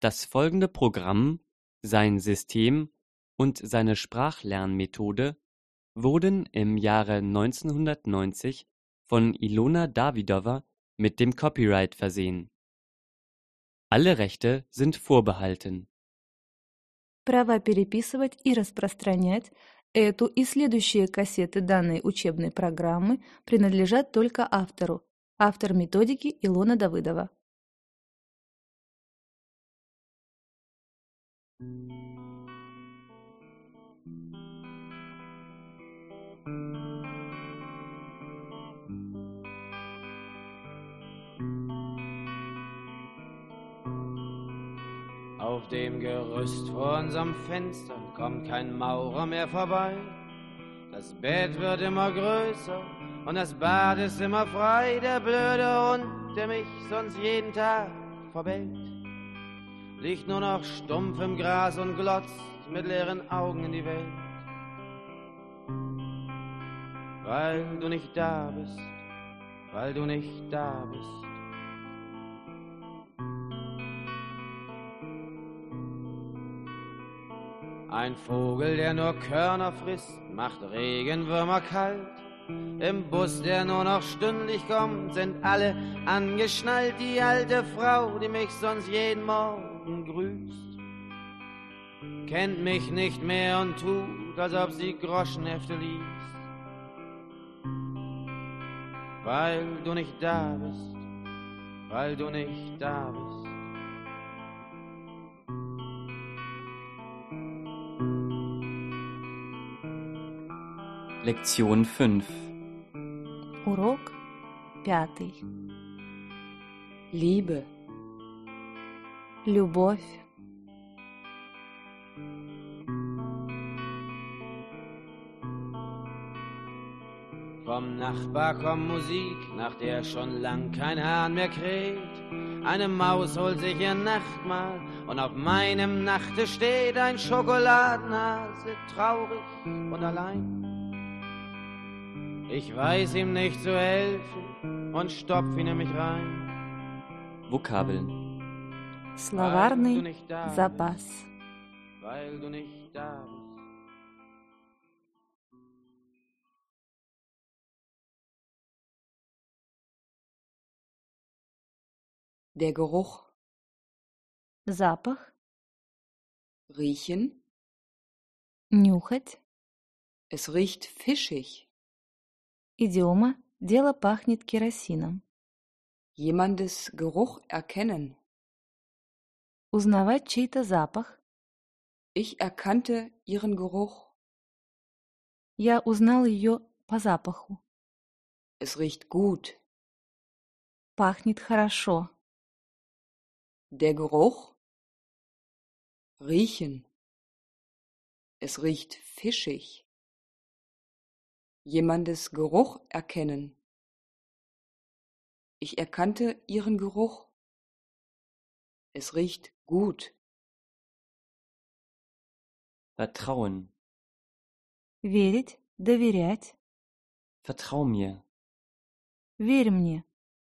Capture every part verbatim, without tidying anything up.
Das folgende Programm, sein System und seine Sprachlernmethode wurden im Jahre neunzehnhundertneunzig von Ilona Davydova mit dem Copyright versehen. Alle Rechte sind vorbehalten. Права переписывать и распространять эту и следующие кассеты данной учебной программы принадлежат только автору. Автор методики Илона Давыдова. Auf dem Gerüst vor unserem Fenster kommt kein Maurer mehr vorbei. Das Bett wird immer größer und das Bad ist immer frei. Der blöde Hund, der mich sonst jeden Tag verbellt, liegt nur noch stumpf im Gras und glotzt mit leeren Augen in die Welt. Weil du nicht da bist, weil du nicht da bist. Ein Vogel, der nur Körner frisst, macht Regenwürmer kalt. Im Bus, der nur noch stündlich kommt, sind alle angeschnallt. Die alte Frau, die mich sonst jeden Morgen grüßt, kennt mich nicht mehr und tut, als ob sie Groschenhefte liest. Weil du nicht da bist, weil du nicht da bist. Lektion fünf. Урок пятый. Liebe, Любовь. Vom Nachbar kommt Musik, nach der schon lang kein Hahn mehr kräht. Eine Maus holt sich ihr Nachtmahl und auf meinem Nachttisch steht ein Schokoladenhase, traurig und allein. Ich weiß ihm nicht zu helfen und stopf ihn in mich rein. Vokabeln. Weil du Словарный nicht da запас. bist, weil du nicht da bist. der Geruch, Запах. riechen, Нюхать. es riecht fischig, Идиома. Дело пахнет керосином. jemandes Geruch erkennen. Узнавать чей-то запах. Ich erkannte ihren Geruch. Я узнал ее по запаху. Es riecht gut. Пахнет хорошо. Der Geruch, riechen. Es riecht fischig. Jemandes Geruch erkennen. Ich erkannte ihren Geruch. Es riecht gut. Vertrauen. Верить. Доверять. Vertrau mir. Верь мне.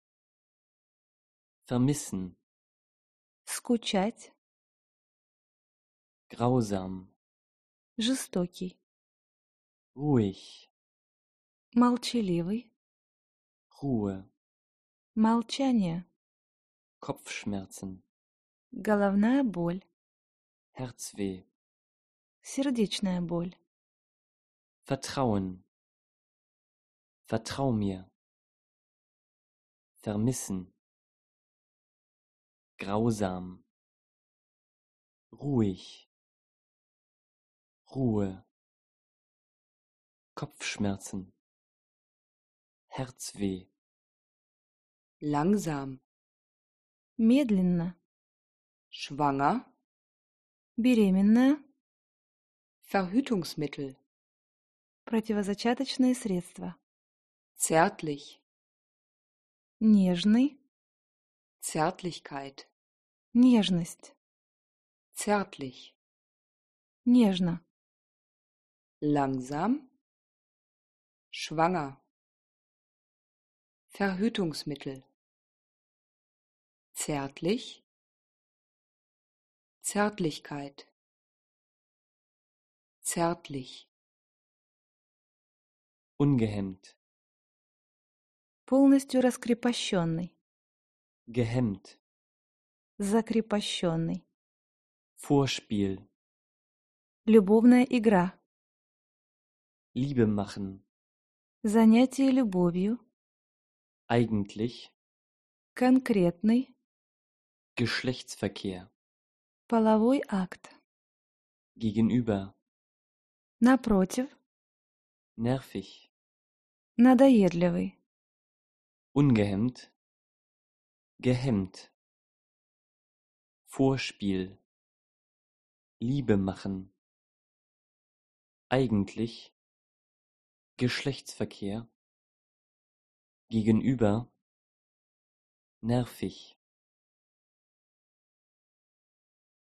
Vermissen. Скучать. Grausam. Жестокий. Ruhig. Молчаливый. Ruhe. Молчание. Kopfschmerzen. Головная боль. Herzweh. Сердечная боль. Vertrauen. Vertrau mir. Vermissen. Grausam. Ruhig. Ruhe. Kopfschmerzen. Herzweh. Langsam. Медленно. Schwanger. Беременная. Verhütungsmittel. Противозачаточные средства. Zärtlich. Нежный. Zärtlichkeit. Нежность. Zärtlich. Нежно. Langsam. Schwanger. Verhütungsmittel. Zärtlich. Zärtlichkeit, zärtlich, ungehemmt, полностью раскрепощенный, gehemmt, закрепощенный, Vorspiel, любовная игра, Liebe machen, занятие любовью, eigentlich, конкретный, Geschlechtsverkehr, половой акт, gegenüber, напротив, nervig, надоедливый, ungehemmt, gehemmt, Vorspiel, Liebe machen, eigentlich, Geschlechtsverkehr, gegenüber, nervig.